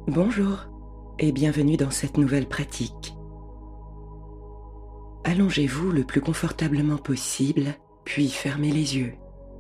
Bonjour et bienvenue dans cette nouvelle pratique. Allongez-vous le plus confortablement possible, puis fermez les yeux.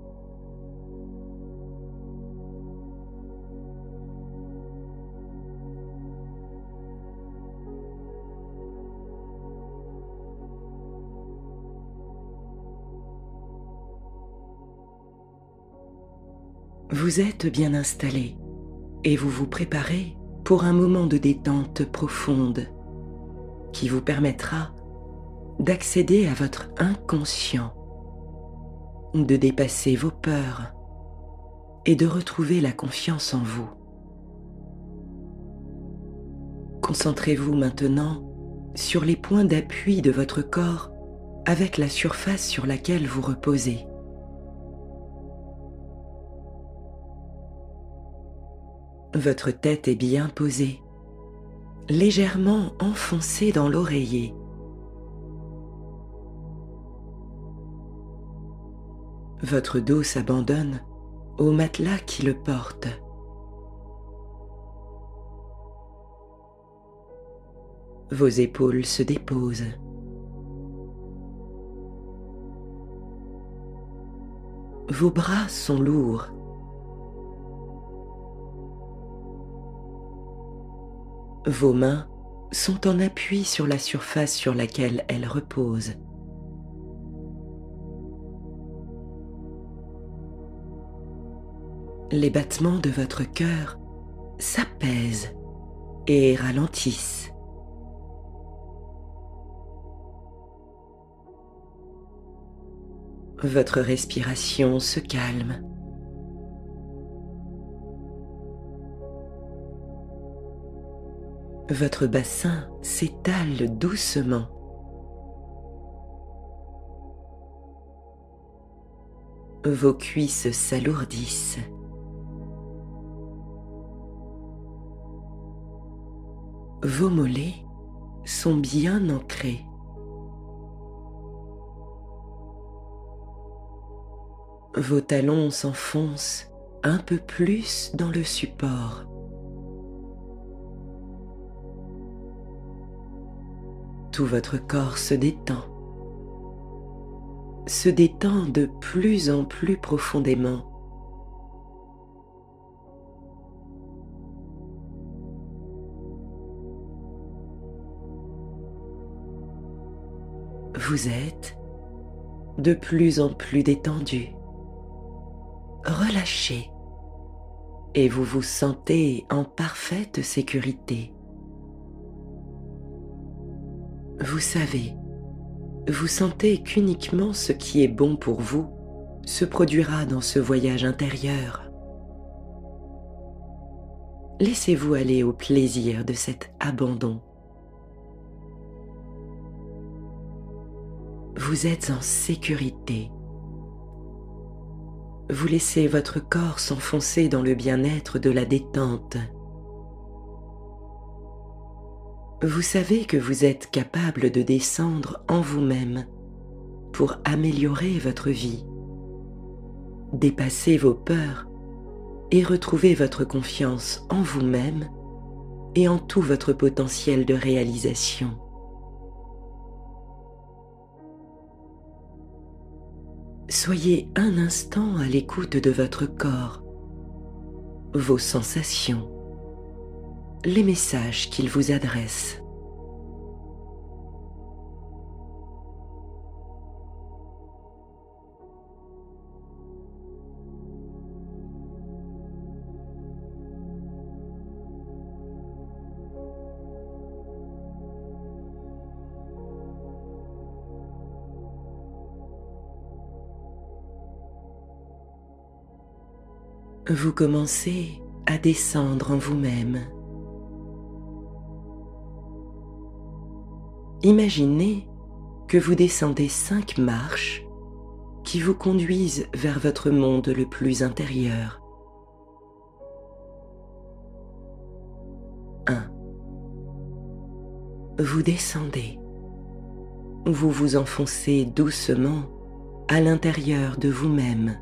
Vous êtes bien installé et vous vous préparez pour un moment de détente profonde qui vous permettra d'accéder à votre inconscient, de dépasser vos peurs et de retrouver la confiance en vous. Concentrez-vous maintenant sur les points d'appui de votre corps avec la surface sur laquelle vous reposez. Votre tête est bien posée, légèrement enfoncée dans l'oreiller. Votre dos s'abandonne au matelas qui le porte. Vos épaules se déposent. Vos bras sont lourds. Vos mains sont en appui sur la surface sur laquelle elles reposent. Les battements de votre cœur s'apaisent et ralentissent. Votre respiration se calme. Votre bassin s'étale doucement. Vos cuisses s'alourdissent. Vos mollets sont bien ancrés. Vos talons s'enfoncent un peu plus dans le support. Tout votre corps se détend de plus en plus profondément. Vous êtes de plus en plus détendu, relâché, et vous vous sentez en parfaite sécurité. Vous sentez qu'uniquement ce qui est bon pour vous se produira dans ce voyage intérieur. Laissez-vous aller au plaisir de cet abandon. Vous êtes en sécurité. Vous laissez votre corps s'enfoncer dans le bien-être de la détente. Vous savez que vous êtes capable de descendre en vous-même pour améliorer votre vie, dépasser vos peurs et retrouver votre confiance en vous-même et en tout votre potentiel de réalisation. Soyez un instant à l'écoute de votre corps, vos sensations, les messages qu'il vous adresse. Vous commencez à descendre en vous-même. Imaginez que vous descendez 5 marches qui vous conduisent vers votre monde le plus intérieur. 1. Vous descendez. Vous vous enfoncez doucement à l'intérieur de vous-même.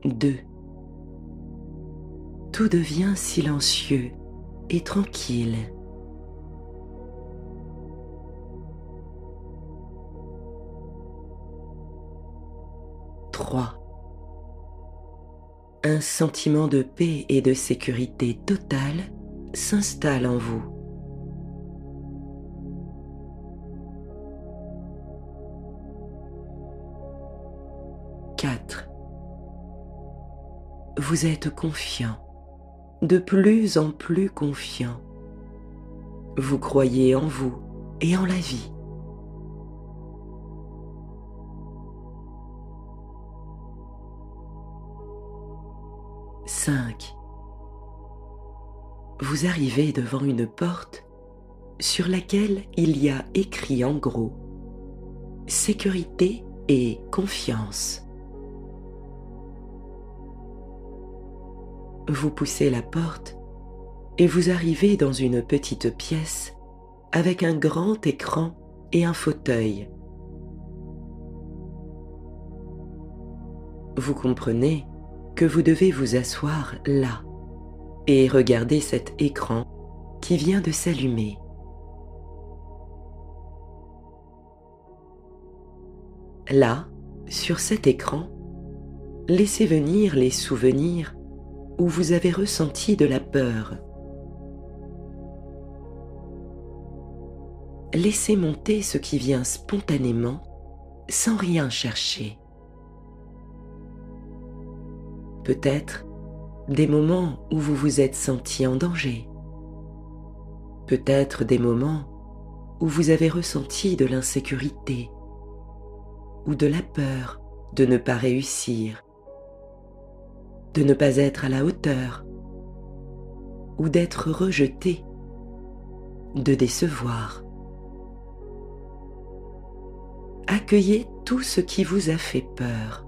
2. Tout devient silencieux et tranquille. 3. Un sentiment de paix et de sécurité totale s'installe en vous. 4. Vous êtes confiant, de plus en plus confiant. Vous croyez en vous et en la vie. 5. Vous arrivez devant une porte sur laquelle il y a écrit en gros « Sécurité et confiance ». Vous poussez la porte et vous arrivez dans une petite pièce avec un grand écran et un fauteuil. Vous comprenez que vous devez vous asseoir là et regarder cet écran qui vient de s'allumer. Là, sur cet écran, laissez venir les souvenirs où vous avez ressenti de la peur. Laissez monter ce qui vient spontanément, sans rien chercher. Peut-être des moments où vous vous êtes senti en danger. Peut-être des moments où vous avez ressenti de l'insécurité ou de la peur de ne pas réussir, de ne pas être à la hauteur ou d'être rejeté, de décevoir. Accueillez tout ce qui vous a fait peur.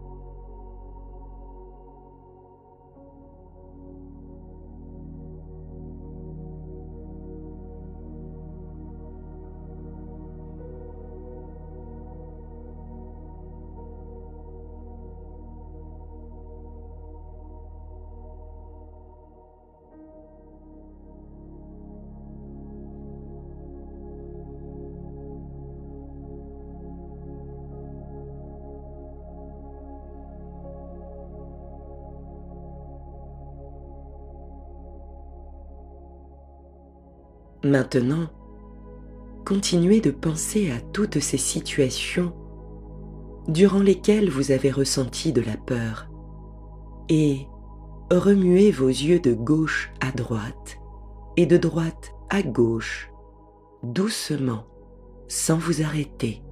Maintenant, continuez de penser à toutes ces situations durant lesquelles vous avez ressenti de la peur et remuez vos yeux de gauche à droite et de droite à gauche, doucement, sans vous arrêter.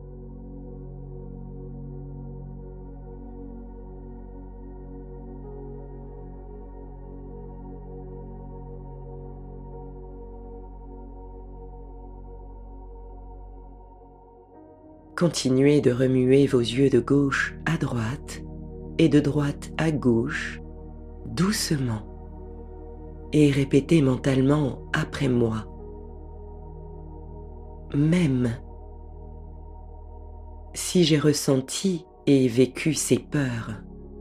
Continuez de remuer vos yeux de gauche à droite et de droite à gauche, doucement, et répétez mentalement après moi. Même si j'ai ressenti et vécu ces peurs,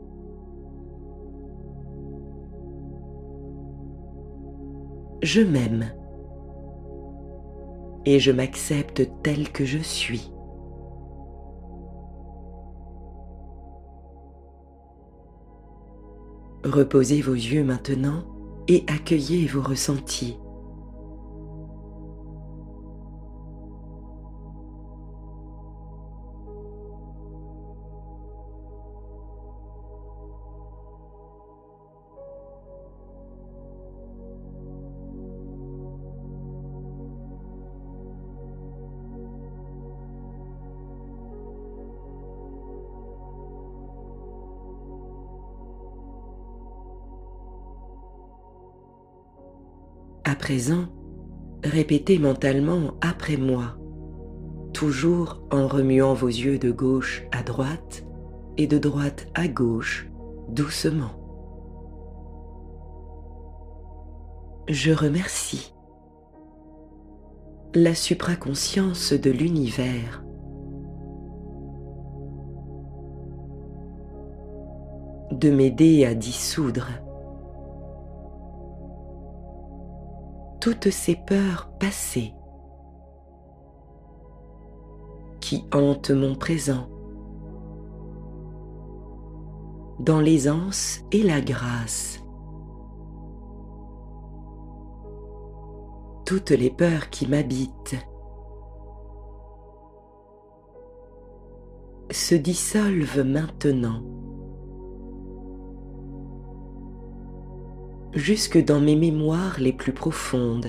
je m'aime et je m'accepte tel que je suis. Reposez vos yeux maintenant et accueillez vos ressentis. À présent, répétez mentalement après moi, toujours en remuant vos yeux de gauche à droite et de droite à gauche, doucement. Je remercie la supraconscience de l'univers de m'aider à dissoudre toutes ces peurs passées qui hantent mon présent dans l'aisance et la grâce. Toutes les peurs qui m'habitent se dissolvent maintenant jusque dans mes mémoires les plus profondes.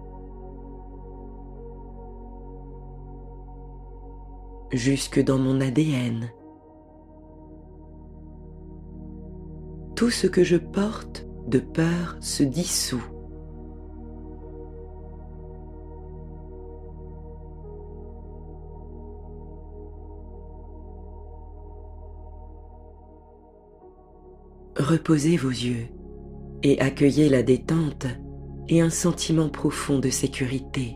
Jusque dans mon ADN. Tout ce que je porte de peur se dissout. Reposez vos yeux et accueillez la détente et un sentiment profond de sécurité.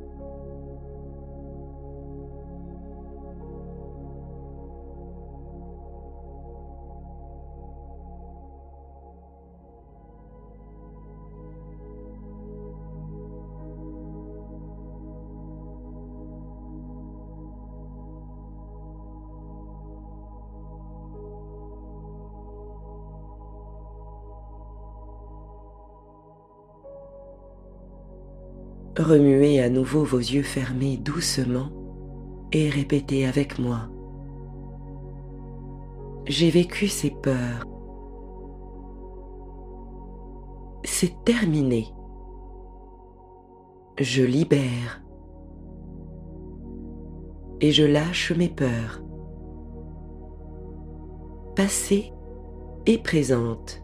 Remuez à nouveau vos yeux fermés doucement et répétez avec moi. J'ai vécu ces peurs. C'est terminé. Je libère et je lâche mes peurs, passées et présentes.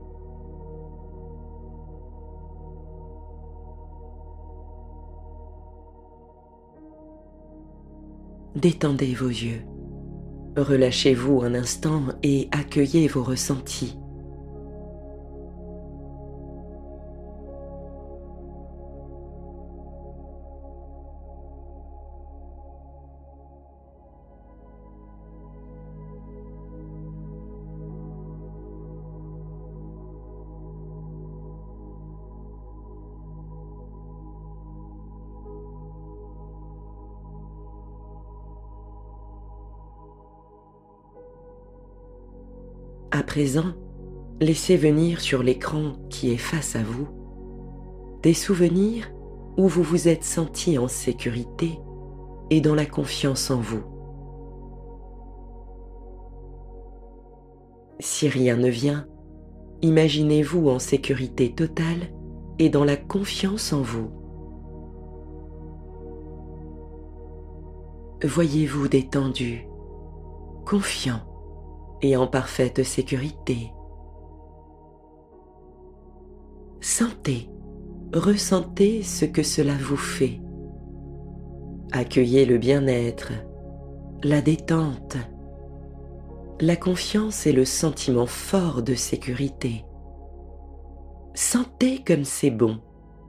Détendez vos yeux, relâchez-vous un instant et accueillez vos ressentis. À présent, laissez venir sur l'écran qui est face à vous des souvenirs où vous vous êtes senti en sécurité et dans la confiance en vous. Si rien ne vient, imaginez-vous en sécurité totale et dans la confiance en vous. Voyez-vous détendu, confiant et en parfaite sécurité. Sentez, ressentez ce que cela vous fait. Accueillez le bien-être, la détente, la confiance et le sentiment fort de sécurité. Sentez comme c'est bon.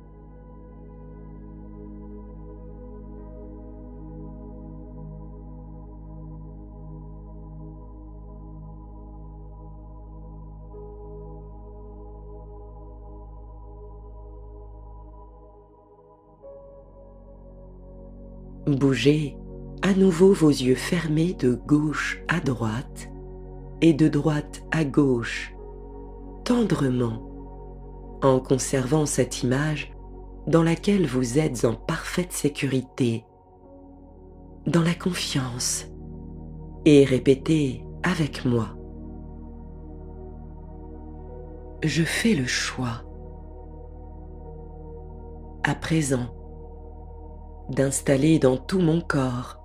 Bougez à nouveau vos yeux fermés de gauche à droite et de droite à gauche, tendrement, en conservant cette image dans laquelle vous êtes en parfaite sécurité, dans la confiance, et répétez avec moi. Je fais le choix, à présent, d'installer dans tout mon corps,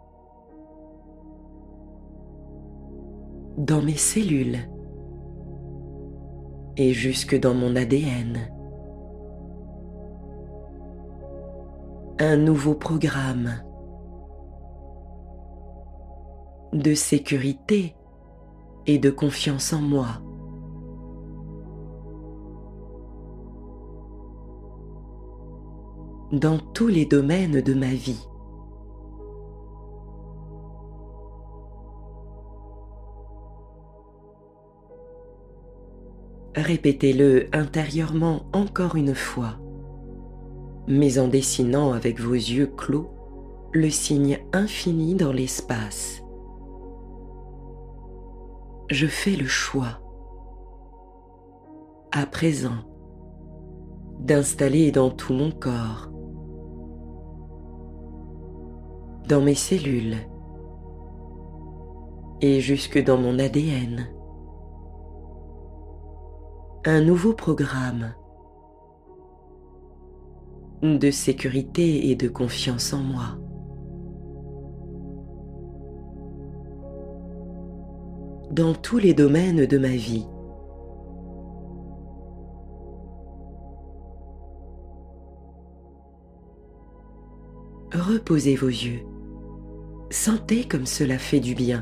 dans mes cellules et jusque dans mon ADN, un nouveau programme de sécurité et de confiance en moi. Dans tous les domaines de ma vie. Répétez-le intérieurement encore une fois, mais en dessinant avec vos yeux clos le signe infini dans l'espace. Je fais le choix, à présent, d'installer dans tout mon corps, dans mes cellules et jusque dans mon ADN, un nouveau programme de sécurité et de confiance en moi. Dans tous les domaines de ma vie. Reposez vos yeux. Sentez comme cela fait du bien.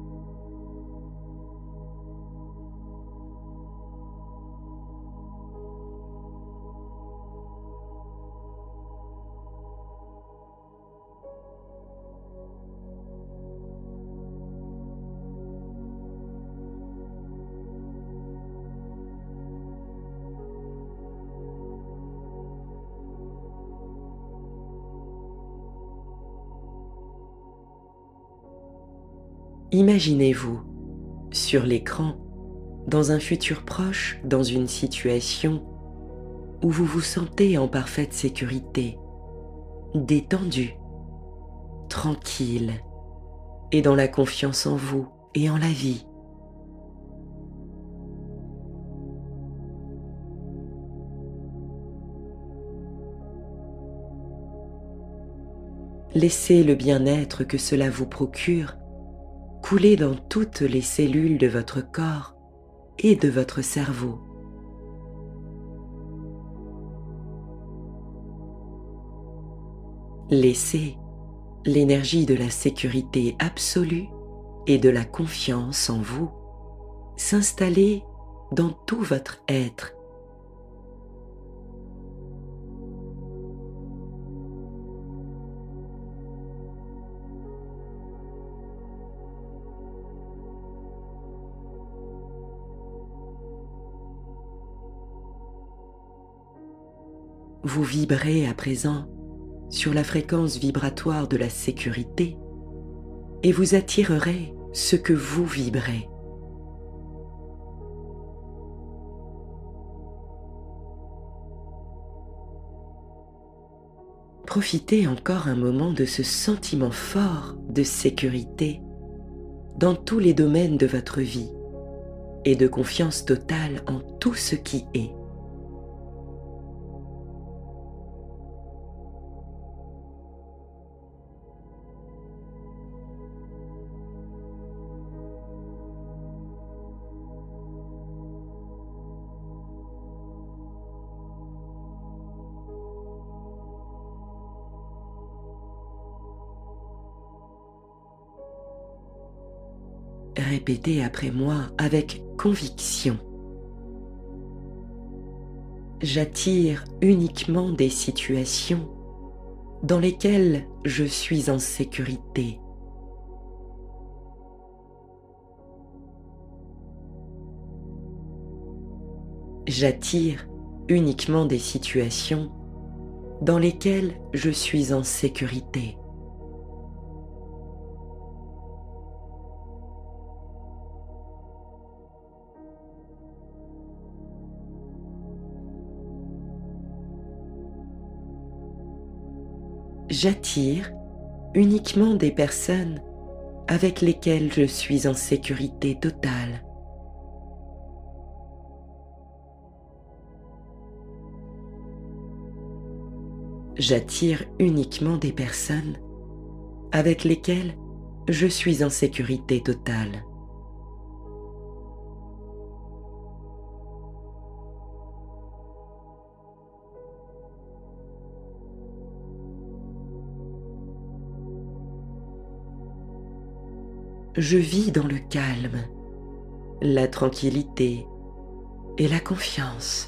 Imaginez-vous, sur l'écran, dans un futur proche, dans une situation où vous vous sentez en parfaite sécurité, détendu, tranquille et dans la confiance en vous et en la vie. Laissez le bien-être que cela vous procure couler dans toutes les cellules de votre corps et de votre cerveau. Laissez l'énergie de la sécurité absolue et de la confiance en vous s'installer dans tout votre être. Vous vibrez à présent sur la fréquence vibratoire de la sécurité et vous attirerez ce que vous vibrez. Profitez encore un moment de ce sentiment fort de sécurité dans tous les domaines de votre vie et de confiance totale en tout ce qui est. Répétez après moi avec conviction. J'attire uniquement des situations dans lesquelles je suis en sécurité. J'attire uniquement des situations dans lesquelles je suis en sécurité. J'attire uniquement des personnes avec lesquelles je suis en sécurité totale. J'attire uniquement des personnes avec lesquelles je suis en sécurité totale. Je vis dans le calme, la tranquillité et la confiance.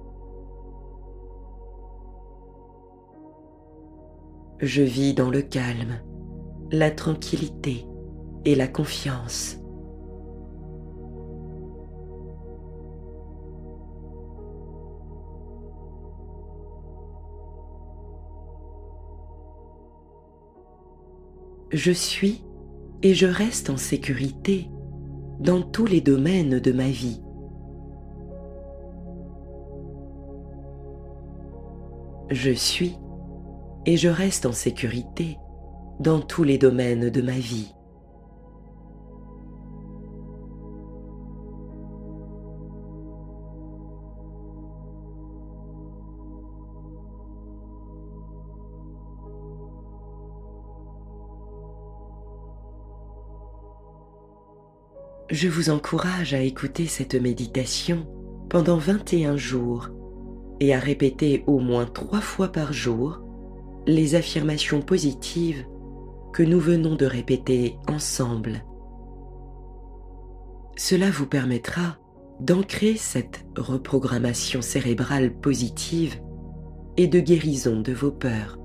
Je vis dans le calme, la tranquillité et la confiance. Je suis et je reste en sécurité dans tous les domaines de ma vie. Je suis et je reste en sécurité dans tous les domaines de ma vie. Je vous encourage à écouter cette méditation pendant 21 jours et à répéter au moins 3 fois par jour les affirmations positives que nous venons de répéter ensemble. Cela vous permettra d'ancrer cette reprogrammation cérébrale positive et de guérison de vos peurs.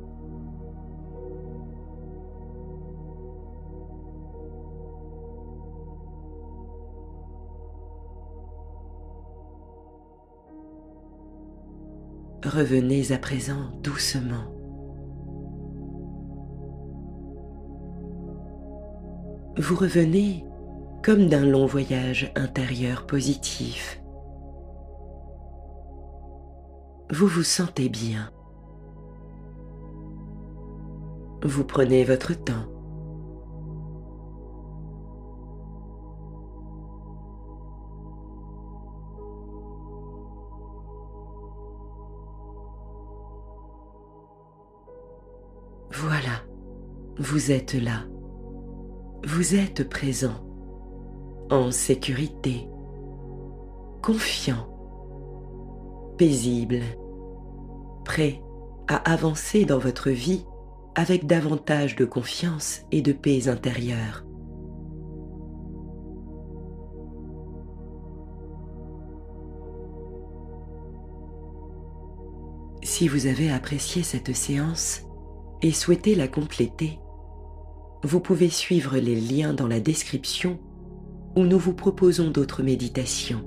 Revenez à présent doucement. Vous revenez comme d'un long voyage intérieur positif. Vous vous sentez bien. Vous prenez votre temps. Voilà, vous êtes là. Vous êtes présent, en sécurité, confiant, paisible, prêt à avancer dans votre vie avec davantage de confiance et de paix intérieure. Si vous avez apprécié cette séance et souhaitez la compléter, vous pouvez suivre les liens dans la description où nous vous proposons d'autres méditations.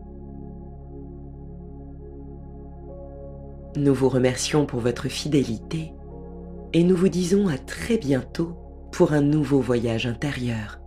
Nous vous remercions pour votre fidélité et nous vous disons à très bientôt pour un nouveau voyage intérieur.